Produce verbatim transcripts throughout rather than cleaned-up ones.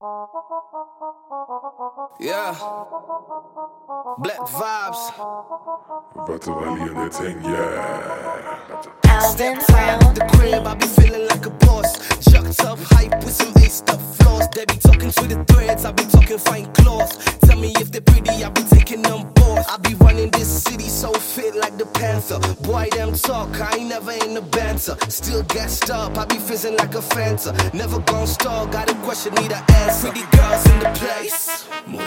Yeah. Black vibes. About to rally on that thing, yeah. Step time at the crib, I be feeling like a boss. Jucked up, hype with some aced up flaws. They be talking to the threads, I be talking fine claws. Tell me if they're pretty, I be taking them both. I be running this city so fit like the Panther. Boy, them talk, I ain't never in the banter. Still gassed up, I be fizzing like a Fanta. Never gon' stall, got a question, need an answer. Pretty girls in the place.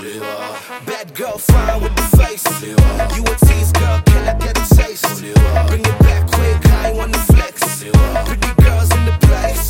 Bad girl, fine with the face. You a tease girl, can I get a taste? Bring it back quick, I ain't wanna flex. Pretty girls in the place.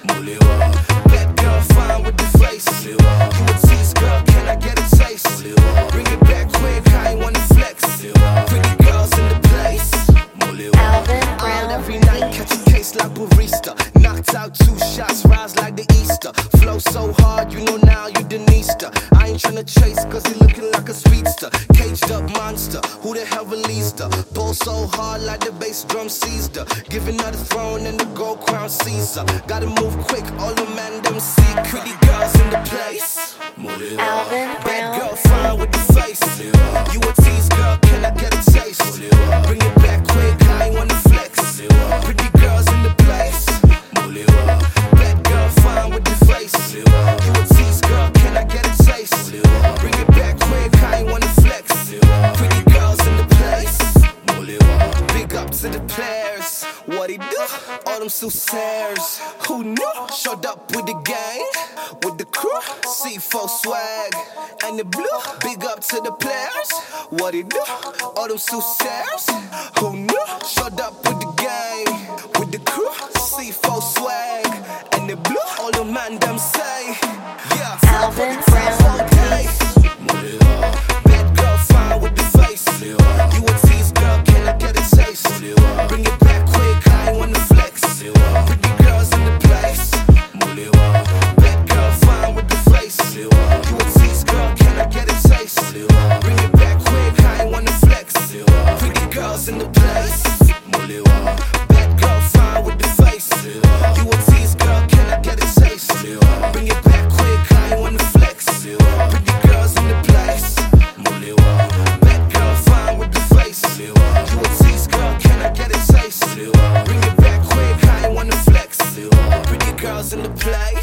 Bad girl, fine with the face. You a tease girl, can I get a taste? Bring it back quick, I ain't wanna flex. Pretty girls in the place. Alvin Brown. Out every night, catch a case like barista. Knocked out two shots, rise like the Easter. Flow so hard, you know now you Denista. I ain't tryna chase, cause he looking like a speedster. Caged up monster, who the hell released her? Ball so hard like the bass drum seized her. Giving her the throne and the gold crown Caesar. Gotta move quick, all the man them see. Pretty girls in the place. Alvin Bad Brown. girl, fine with the face. You a tease girl, can I get a taste? Bring it back quick, I ain't wanna flex. Pretty girls in the place. Bad girl, fine with the face. You a tease girl, can I get a taste? Bring it back quick, I ain't wanna flex. Pretty girls in the place. Big up to the players. What he do? All them soothsayers. Who knew? Showed up with the gang, with the crew. C four swag and the blue. Big up to the players. What he do? All them soothsayers. Who knew? Showed up with the gang, with the crew. C four swag and the blue. All the man them say, yeah. Alvin Brown. Okay. Bad girl, fine with the face. You a tease girl, can I get a taste? Bring it back quick, I ain't wanna flex. Pretty girls in the place. Bad girl, fine with the face. You a tease girl, can I get a taste? Bring it back quick, I ain't wanna flex. Pretty girls in the place. Bad girl, fine with the face. You a tease girl, can I get a taste? Bring it back quick, I ain't wanna flex. Pretty girls in the place. Bad girl, fine with the face. You a tease girl, can I get a taste? Bring it back quick, I ain't wanna flex. Pretty girls in the place.